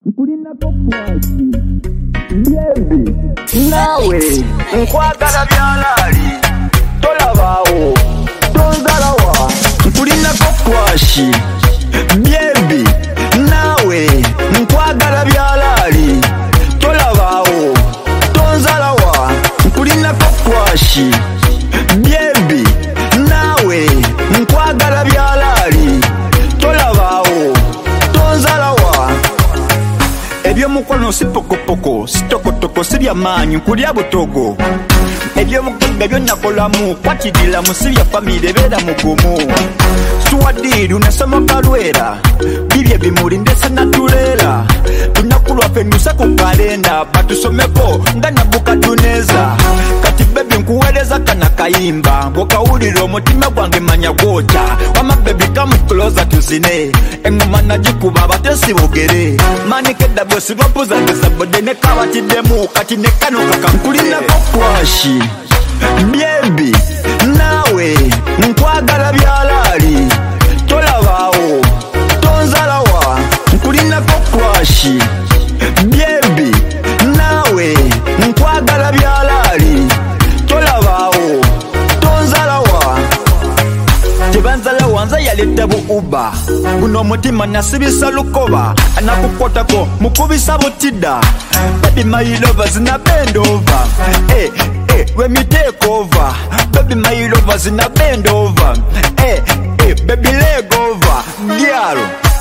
Nkulinako kwaki Baby nawe nkwagala byalaali tolabaawo tonzalawa nkulinako kwashi Baby nawe nkwagala byalaali tolabaawo tonzalawa nkulinako kwashi Baby nawe nkwagala byalaali tolabaawo tonzalawa ebyomukono si pokopoko si tokotoko si byamaanyi nkulya butogo ebyomugagga byonnakolamu kwatidiramu si bya famire beera mugumu suwadiru nasoma kalwera bibye bimuli ndese natuleera lunaku lwaffe nuse ku kalenda batusomeko nga nabukaduneza kati bebi nkuweereza kana kayimba bwokawulira omutima gwange manya gwokya wama bebi kamukuloza tuzine engoma nagikuba abatesi bogere manikeda bwesibapuzageza bode nekabatiddemu kati nekanuka nkulinako kwashi Baby nawe nkwagala byalaali tolabaawo tonzalawa nkulinako kwashi Baby nawe nkwagala byalaali tolabaawo tonzalawa tebanzalawa nze yaleta buuba guno omutima nasibisa lukoba anakukotako mukubisa butida Baby my lovers na bend over when me take over Baby my lovers na bend over baby leg over girl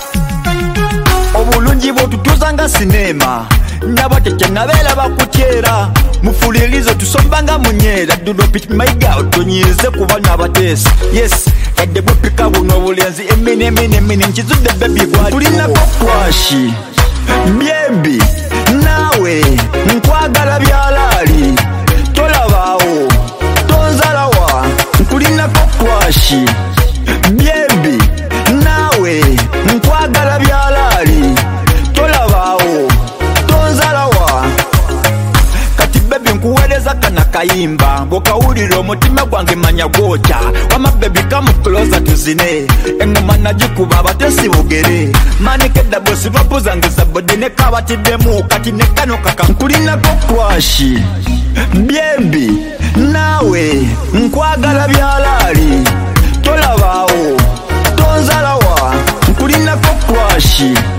obulungi bwotutuuza nga sinema nabatekya nabeera bakutyera mufulirizo tusombanga munyeera dudopit my girl tonyize kuba nabateesi yes edde bupika buno obulenzi emini nkizudde baby bwatulinako kwashi Baby nawe nkwagala byalaali tolabaawo tonzalawa nkulinako kwashi Baby nawe nkwagala byalaali tolabaawo tonzalawa kati bebi nkuweereza kana kayimba bwokawulira omutima gwange manya gwokya wama bebi kamukuloza tuzine engoma nagikuba abatesi bogere manikeda bwesibapuzangeza bode nekabatiddemu kati nekanukaka nkulinako kwashi Baby nawe nkwagala byalaali tolabaawo tonzalawa nkulinako kwashi